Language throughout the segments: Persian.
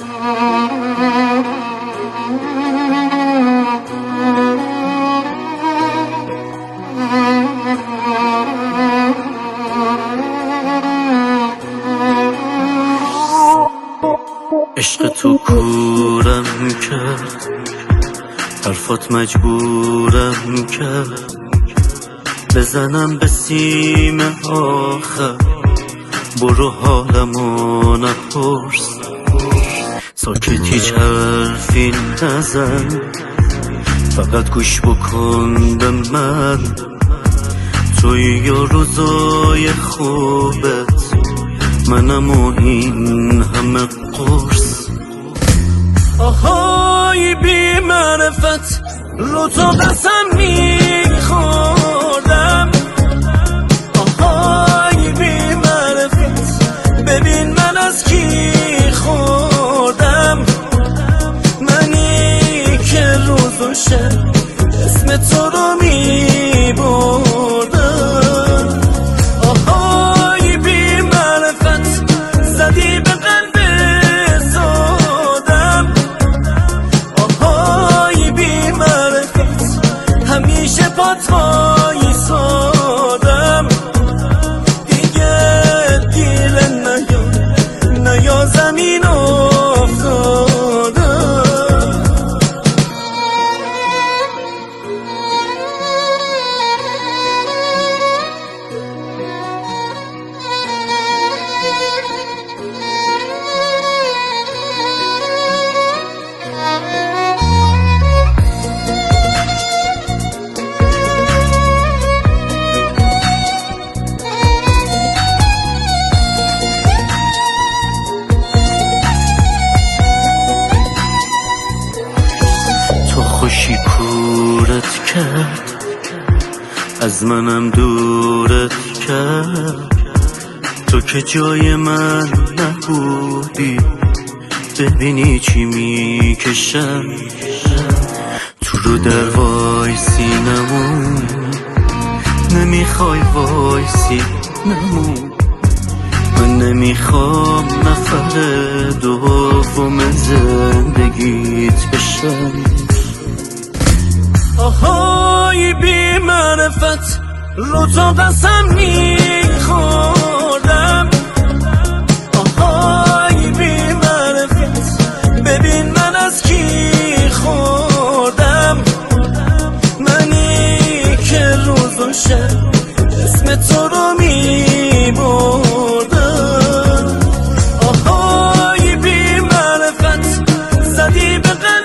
عشق تو کورم کرد، حرفات مجبورم کرد بزنم به سیم آخر. برو حالمو نپرس، ساکت هیچ حرفی نزن، فقط گوش بکن به من. توی یا روزای خوبت، منم و این همه قرص. آهای بی معرفت، رو تو قسم میخوردم. آهای بی معرفت، ببین من از کی خوردم. منی که روز و شب اسم تو رو میبردم. آهای بی معرفت، زدی به قلب سادم. آهای بی معرفت، همیشه پات وایسادم. دیگه دیر نیا زمین افتادم. خوشی کورت کرد، از منم دورت کرد. تو که جای من نبودی، ببینی چی میکشم. تو رو در وایسی نمون، نمیخوای وایسی نمون. من نمیخوام نفر دوم زندگیت بشم. آهای بی معرفت، رو تو قسم میخوردم. آهای بی معرفت، ببین من از کی خوردم. منی که روز و شب اسم تو رو میبردم. آهای بی معرفت، زدی به قلب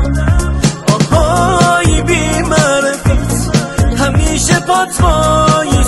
همیشه پات وای